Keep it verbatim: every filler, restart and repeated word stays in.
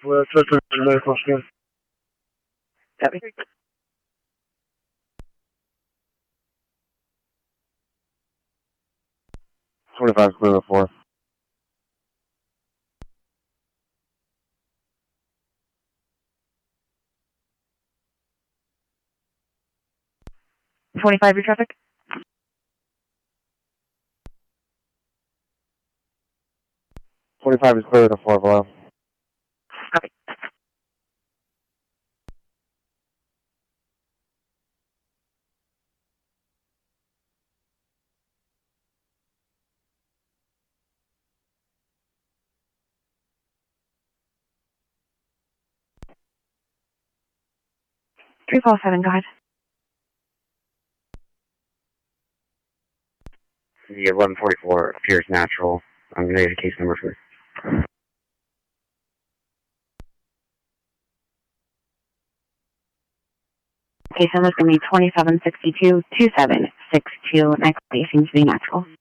Well, it's a medical scan. Copy. twenty-five clear to four. twenty-five, your traffic. twenty-five is clear to four below. Copy. three four seven, go ahead. The eleven forty-four appears natural. I'm going to get a case number for it. Case number is going to be twenty-seven sixty-two two seven six two. Next, seems to be natural.